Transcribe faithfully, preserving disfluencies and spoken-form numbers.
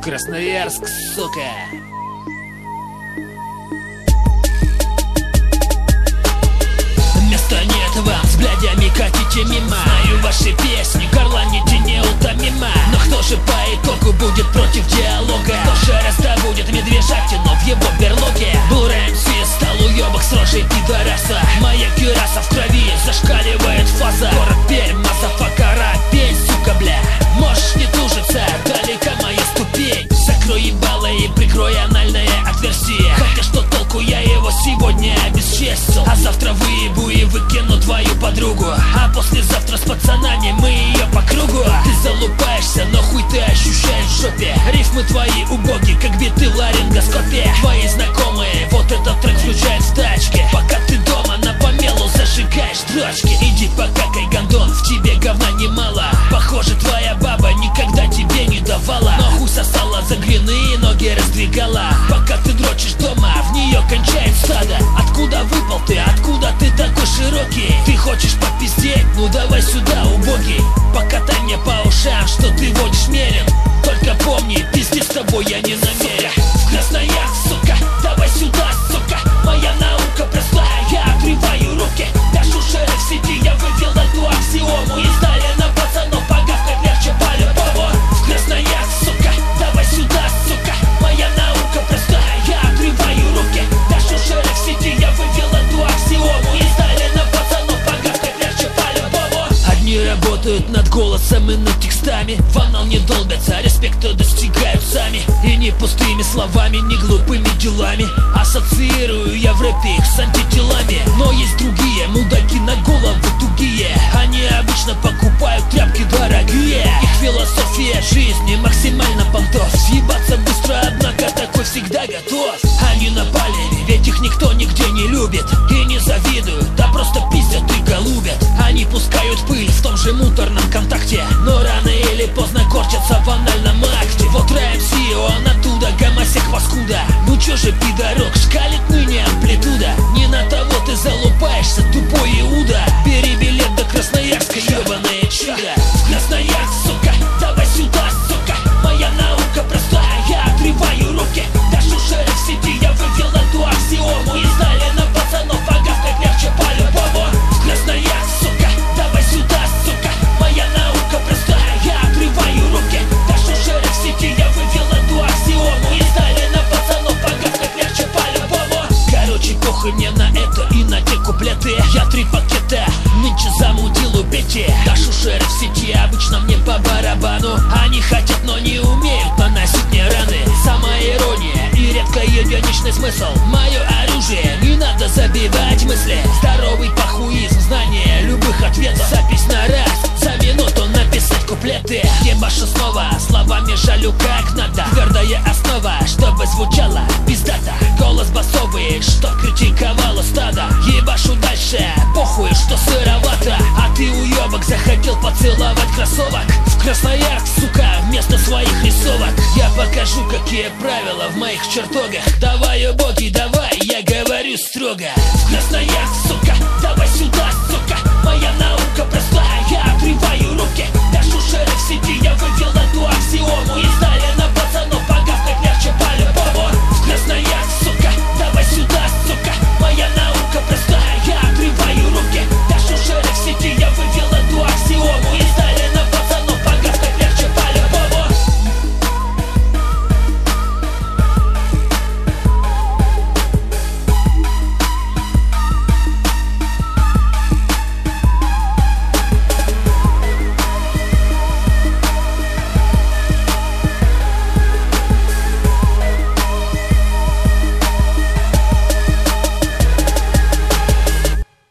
Красноярск, сука. Места нет вам, взглядами катите мимо. Знаю ваши песни, горланите неутомимо. Но кто же по итогу будет против диалога? Кто же раздобудет медвежатину в его берлоге? Был РМС, стал уебок с рожей пидораса. Моя кираса в крови, зашкаливает фаза. Город Пермь, мазафакара, пень, сука, бля. Можешь не тужиться, далека моя ступень. Закрой ебало и прикрой анальное отверстие. Хотя что толку, я его сегодня обесчестил. А завтра выебу и выкину твою подругу. А послезавтра с пацанами мы ее по кругу. Ты залупаешься, но хуй ты ощущаешь в жопе. Рифмы твои убоги, как биты в ларингоскопе. Твои знакомые вот этот трек включают в тачке. Пока ты дома на помелу зажигаешь дрочки. Иди покакай, гондон, в тебе говна немало. Похоже, твоя баба никогда тебе не давала. Но хуй сосала, загляны, ноги раздвигала. Пока ты дрочишь дома, в нее кончает стадо. Откуда выпал ты, откуда ты такой широкий? Ты хочешь попиздеть? Ну давай сюда, убогий. Покатай мне по ушам, что ты водишь мерен. Только помни, пиздеть с тобой я не намерен. В Красноярск, сука, давай сюда, сука. Моя наука простая, я отрываю руки. Дашу шеры в сети, я вывел эту аксиому. И Сталина пацанов погавкать легче по-любому. В Красноярск, сука, давай сюда, сука. Моя наука простая, я отрываю руки. Дашу шеры в сети, я вывел эту аксиому. И Сталина пацанов погавкать легче по-любому. Одни работают над голосом и над текстами. В анал не долбятся, респекта достигают сами. И не пустыми словами, не глупыми делами. Ассоциирую я в рэпе их с антителами. Но есть другие, мудаки на голову тугие. Они обычно покупают тряпки дорогие. Их философия жизни максимально понтов. Съебаться быстро, однако такой всегда готов. Они напали, ведь их никто нигде не любит. И не завидуют, а просто пиздят и голубят. Они пускают пыль в том же муторном контакте. Но рано или поздно корчатся в анальном акте. Вот РМС, он оттуда, гомосек паскуда. Ну чё же, пидорок, шкалит ныне амплитуда. Не на того ты залупаешься, тупой Иуда. Бери билет до Красноярска, ёбаное чудо. В Красноярск, сука, давай сюда, сука. Моя наука простая, я отрываю руки. Дашу шеры в сети, я вывел эту аксиому. И Сталина пацанов погавкать легче по-любому. В Красноярск, сука, давай сюда, сука. Моя наука простая, я отрываю руки. Дашу шеры в сети, я вывел эту аксиому. И Сталина пацанов погавкать легче по-любому. Короче, похуй мне на это и на те куплеты. Я три пакета нынче замутил у Пети. Дашу шеры в сети, обычно мне по барабану. Они хотят, но не умеют наносить мне раны. Самая ирония и редко единичный смысл. Мое оружие, не надо забивать мысли. Здоровый похуизм, знание любых ответов. Запись на раз, за минуту написать куплеты. Ебашу снова, словами жалю как надо. Твердая основа, чтобы звучала пиздата. Голос басовый, что критиковало стадо. Ебашу дальше, похуй, что сыровато. А ты, уебок, захотел поцеловать кроссовок. В Красноярск, сука, вместо своих рисовок. Я покажу, какие правила в моих чертогах. Давай, убогий, давай, я говорю строго. В Красноярск, сука,